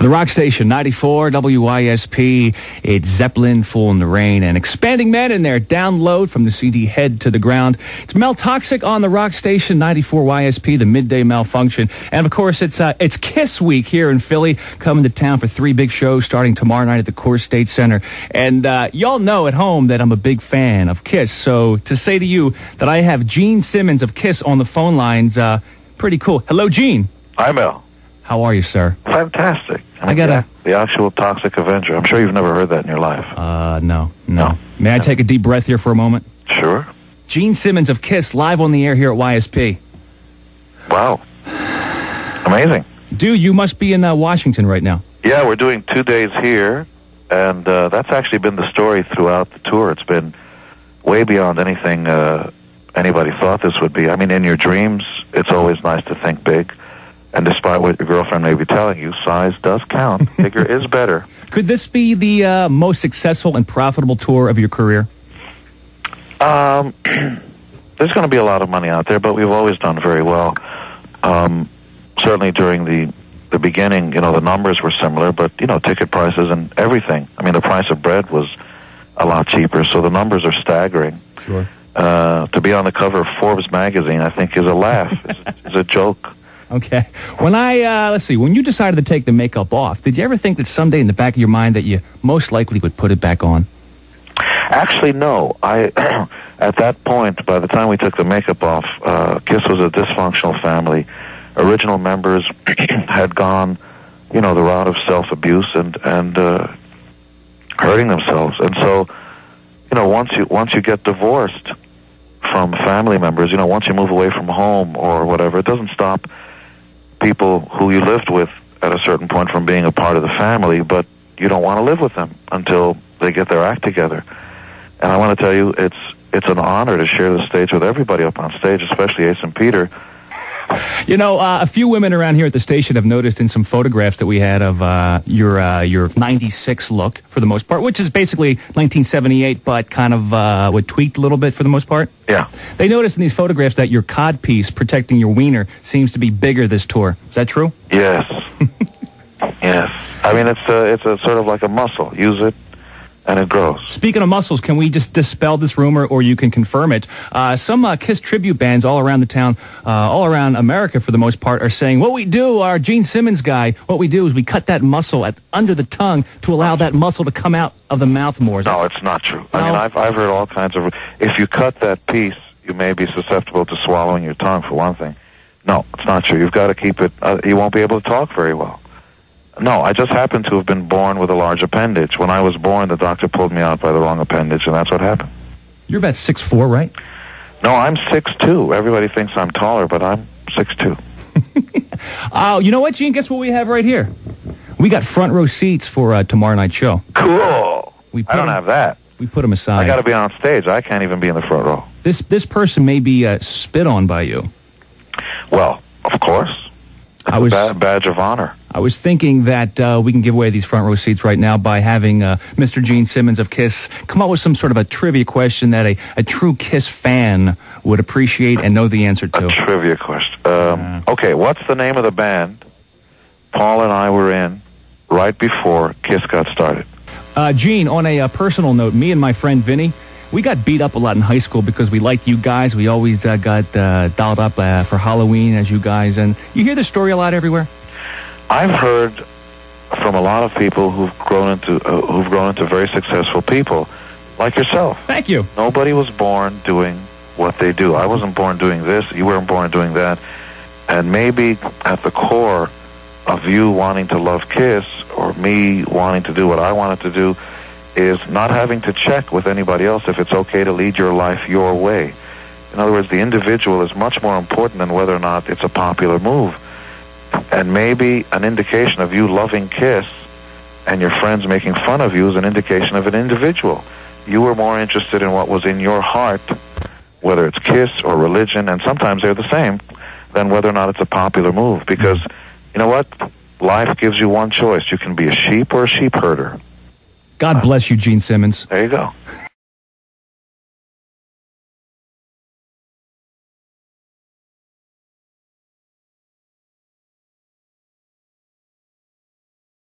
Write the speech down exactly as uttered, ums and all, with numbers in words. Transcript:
The Rock Station, ninety-four W I S P. It's Zeppelin, Fool in the Rain, and Expanding Men in there. Download from the C D Head to the Ground. It's Mel Toxic on the Rock Station, ninety-four Y S P, the Midday Malfunction. And, of course, it's uh, it's Kiss Week here in Philly, coming to town for three big shows starting tomorrow night at the Coors State Center. And uh, y'all know at home that I'm a big fan of Kiss. So to say to you that I have Gene Simmons of Kiss on the phone lines, uh, pretty cool. Hello, Gene. Hi, Mel. How are you, sir? Fantastic. I got a... The actual Toxic Avenger. I'm sure you've never heard that in your life. Uh, no, no. No. May I take a deep breath here for a moment? Sure. Gene Simmons of Kiss, live on the air here at Y S P. Wow. Amazing. Dude, you must be in uh, Washington right now. Yeah, we're doing two days here, and uh, that's actually been the story throughout the tour. It's been way beyond anything uh, anybody thought this would be. I mean, in your dreams, it's always nice to think big. And despite what your girlfriend may be telling you, size does count. Bigger is better. Could this be the uh, most successful and profitable tour of your career? Um, there's going to be a lot of money out there, but we've always done very well. Um, certainly during the, the beginning, you know, the numbers were similar, but, you know, ticket prices and everything. I mean, the price of bread was a lot cheaper, so the numbers are staggering. Sure. Uh, to be on the cover of Forbes magazine, I think, is a laugh. It's, it's a joke. Okay. When I, uh, let's see, when you decided to take the makeup off, did you ever think that someday in the back of your mind that you most likely would put it back on? Actually, no. I, at that point, by the time we took the makeup off, uh, Kiss was a dysfunctional family. Original members had gone, you know, the route of self-abuse and, and, uh, hurting themselves. And so, you know, once you, once you get divorced from family members, you know, once you move away from home or whatever, it doesn't stop people who you lived with at a certain point from being a part of the family, but you don't want to live with them until they get their act together. And I want to tell you, it's it's an honor to share the stage with everybody up on stage, especially Ace and Peter. You know, uh, a few women around here at the station have noticed in some photographs that we had of uh, your uh, your ninety-six look, for the most part, which is basically nineteen seventy-eight, but kind of uh, would tweaked a little bit for the most part. Yeah. They noticed in these photographs that your codpiece protecting your wiener seems to be bigger this tour. Is that true? Yes. Yes. I mean, it's a, it's a sort of like a muscle. Use it, and it grows. Speaking of muscles, can we just dispel this rumor, or you can confirm it? Uh, some uh, Kiss tribute bands all around the town, uh, all around America for the most part, are saying, what we do, our Gene Simmons guy, what we do is we cut that muscle at under the tongue to allow that muscle to come out of the mouth more. No, it's not true. No? I mean, I've, I've heard all kinds of... If you cut that piece, you may be susceptible to swallowing your tongue, for one thing. No, it's not true. You've got to keep it... Uh, you won't be able to talk very well. No, I just happen to have been born with a large appendage. When I was born, the doctor pulled me out by the wrong appendage, and that's what happened. You're about six foot four, right? No, I'm six foot two. Everybody thinks I'm taller, but I'm six foot two. Oh, you know what, Gene? Guess what we have right here? We got front row seats for uh, tomorrow night's show. Cool. We I don't them, have that. We put them aside. I got to be on stage. I can't even be in the front row. This this person may be uh, spit on by you. Well, of course. It's I was, a badge of honor. I was thinking that uh, we can give away these front row seats right now by having uh, Mister Gene Simmons of Kiss come up with some sort of a trivia question that a, a true Kiss fan would appreciate and know the answer to. A trivia question. Um, uh, okay, what's the name of the band Paul and I were in right before Kiss got started? Uh, Gene, on a uh, personal note, me and my friend Vinny, we got beat up a lot in high school because we liked you guys. We always uh, got uh, dolled up uh, for Halloween as you guys. And you hear the story a lot everywhere? I've heard from a lot of people who've grown into uh, who've grown into very successful people, like yourself. Thank you. Nobody was born doing what they do. I wasn't born doing this. You weren't born doing that. And maybe at the core of you wanting to love Kiss, or me wanting to do what I wanted to do, is not having to check with anybody else if it's okay to lead your life your way. In other words, the individual is much more important than whether or not it's a popular move. And maybe an indication of you loving Kiss and your friends making fun of you is an indication of an individual. You were more interested in what was in your heart, whether it's Kiss or religion, and sometimes they're the same, than whether or not it's a popular move. Because, you know what? Life gives you one choice. You can be a sheep or a sheep herder. God bless you, Gene Simmons. There you go.